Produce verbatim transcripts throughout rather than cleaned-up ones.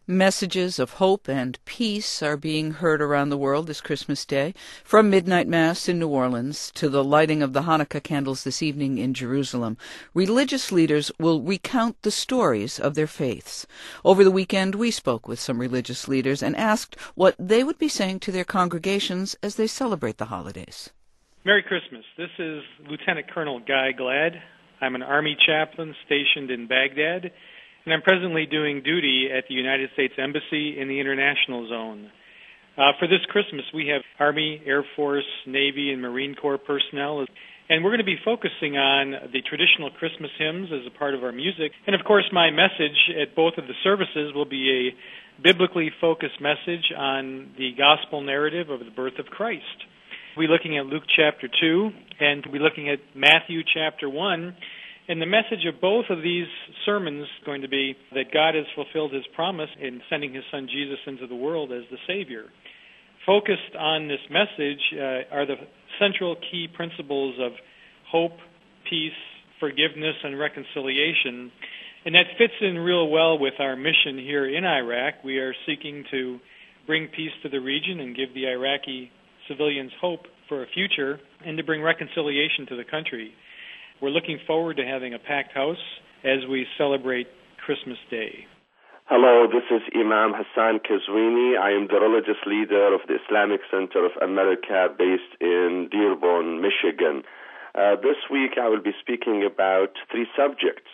Messages of hope and peace are being heard around the world this Christmas Day, from midnight Mass in New Orleans to the lighting of the Hanukkah candles this evening in Jerusalem. Religious leaders will recount the stories of their faiths. Over the weekend, we spoke with some religious leaders and asked what they would be saying to their congregations as they celebrate the holidays. Merry Christmas. This is Lieutenant Colonel Guy Glad. I'm an Army chaplain stationed in Baghdad, and I'm presently doing duty at the United States Embassy in the International Zone. Uh, for this Christmas, we have Army, Air Force, Navy, and Marine Corps personnel, and we're going to be focusing on the traditional Christmas hymns as a part of our music. And, of course, my message at both of the services will be a biblically focused message on the gospel narrative of the birth of Christ. We'll be looking at Luke chapter two, and we'll be looking at Matthew chapter one. And the message of both of these sermons is going to be that God has fulfilled His promise in sending His Son Jesus into the world as the Savior. Focused on this message uh, are the central key principles of hope, peace, forgiveness, and reconciliation. And that fits in real well with our mission here in Iraq. We are seeking to bring peace to the region and give the Iraqi civilians hope for a future and to bring reconciliation to the country. We're looking forward to having a packed house as we celebrate Christmas Day. Hello, this is Imam Hassan Kazwini. I am the religious leader of the Islamic Center of America based in Dearborn, Michigan. Uh, this week I will be speaking about three subjects.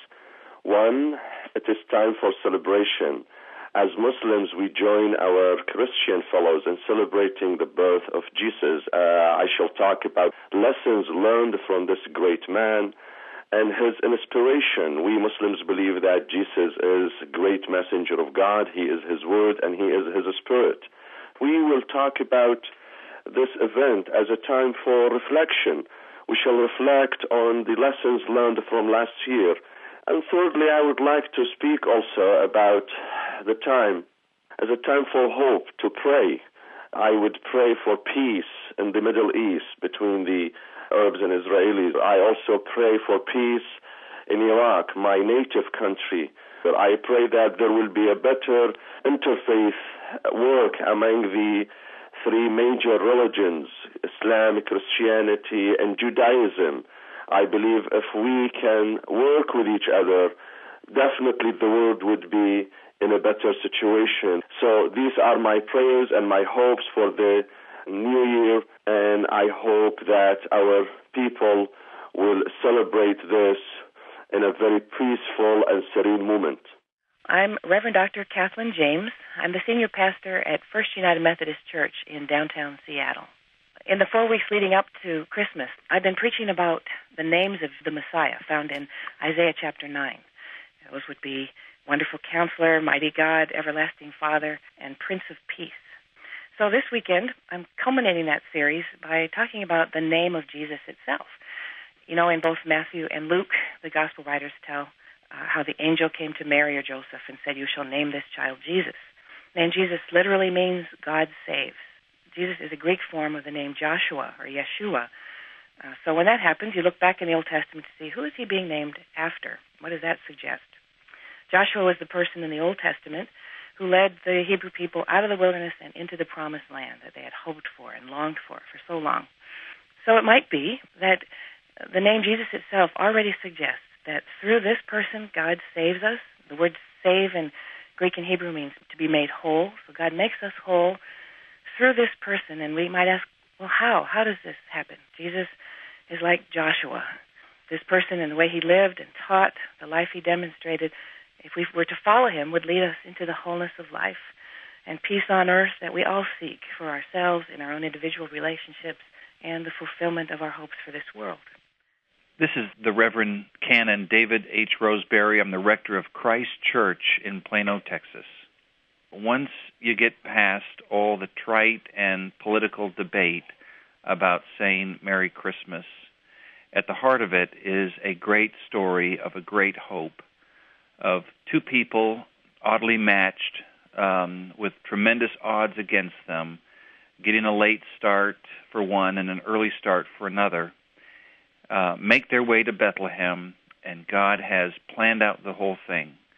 One, it is time for celebration. As Muslims, we join our Christian fellows in celebrating the birth of Jesus. Uh, I shall talk about lessons learned from this great man and his inspiration. We Muslims believe that Jesus is a great messenger of God. He is His Word and He is His Spirit. We will talk about this event as a time for reflection. We shall reflect on the lessons learned from last year. And thirdly, I would like to speak also about the time as a time for hope, to pray. I would pray for peace in the Middle East between the Arabs and Israelis. I also pray for peace in Iraq, my native country. I pray that there will be a better interfaith work among the three major religions, Islam, Christianity, and Judaism. I believe if we can work with each other, definitely the world would be in a better situation. So these are my prayers and my hopes for the new year, and I hope that our people will celebrate this in a very peaceful and serene moment. I'm Reverend Doctor Kathleen James. I'm the senior pastor at First United Methodist Church in downtown Seattle. In the four weeks leading up to Christmas, I've been preaching about the names of the Messiah found in Isaiah chapter nine. Those would be Wonderful Counselor, Mighty God, Everlasting Father, and Prince of Peace. So this weekend, I'm culminating that series by talking about the name of Jesus itself. You know, in both Matthew and Luke, the gospel writers tell uh, how the angel came to Mary or Joseph and said, "You shall name this child Jesus." And Jesus literally means God saves. Jesus is a Greek form of the name Joshua or Yeshua. Uh, so when that happens, you look back in the Old Testament to see who is he being named after. What does that suggest? Joshua was the person in the Old Testament who led the Hebrew people out of the wilderness and into the promised land that they had hoped for and longed for for so long. So it might be that the name Jesus itself already suggests that through this person, God saves us. The word save in Greek and Hebrew means to be made whole. So God makes us whole through this person, and we might ask, well, how? How does this happen? Jesus is like Joshua. This person and the way he lived and taught, the life he demonstrated, if we were to follow him, would lead us into the wholeness of life and peace on earth that we all seek for ourselves in our own individual relationships and the fulfillment of our hopes for this world. This is the Reverend Canon David H. Roseberry. I'm the rector of Christ Church in Plano, Texas. Once you get past all the trite and political debate about saying Merry Christmas, at the heart of it is a great story of a great hope of two people oddly matched um, with tremendous odds against them, getting a late start for one and an early start for another, uh, make their way to Bethlehem, and God has planned out the whole thing.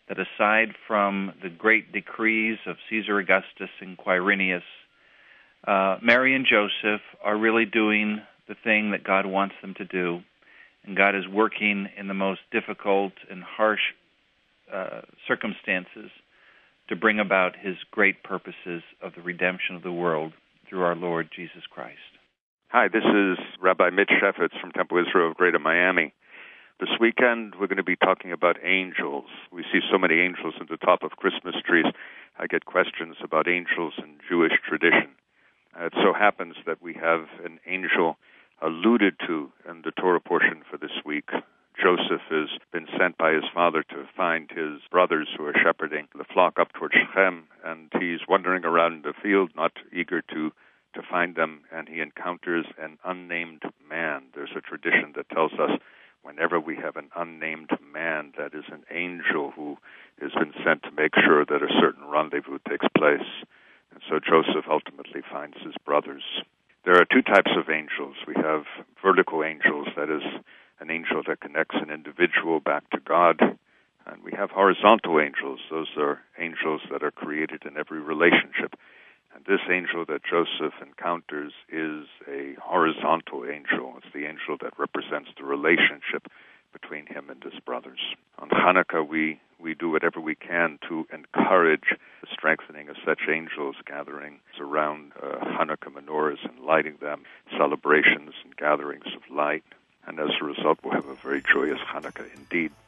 that aside from the great decrees of Caesar Augustus and Quirinius, uh, Mary and Joseph are really doing the thing that God wants them to do, and God is working in the most difficult and harsh uh, circumstances to bring about his great purposes of the redemption of the world through our Lord Jesus Christ. Hi, this is Rabbi Mitch Shefetz from Temple Israel of Greater Miami. This weekend, we're going to be talking about angels. We see so many angels at the top of Christmas trees. I get questions about angels in Jewish tradition. Uh, it so happens that we have an angel alluded to in the Torah portion for this week. Joseph has been sent by his father to find his brothers who are shepherding the flock up towards Shechem, and he's wandering around the field, not eager to, to find them, and he encounters an unnamed man. There's a tradition that tells us whenever we have an unnamed man, that is an angel who has been sent to make sure that a certain rendezvous takes place. And so Joseph ultimately finds his brothers. There are two types of angels. We have vertical angels, that is, an angel that connects an individual back to God. And we have horizontal angels. Those are angels that are created in every relationship. And this angel that Joseph encounters is a horizontal angel. It's the angel that represents the relationship between him and his brothers. On Hanukkah, we, we do whatever we can to encourage the strengthening of such angels, gatherings around uh, Hanukkah menorahs and lighting them, celebrations and gatherings of light. And as a result, we'll have a very joyous Hanukkah indeed.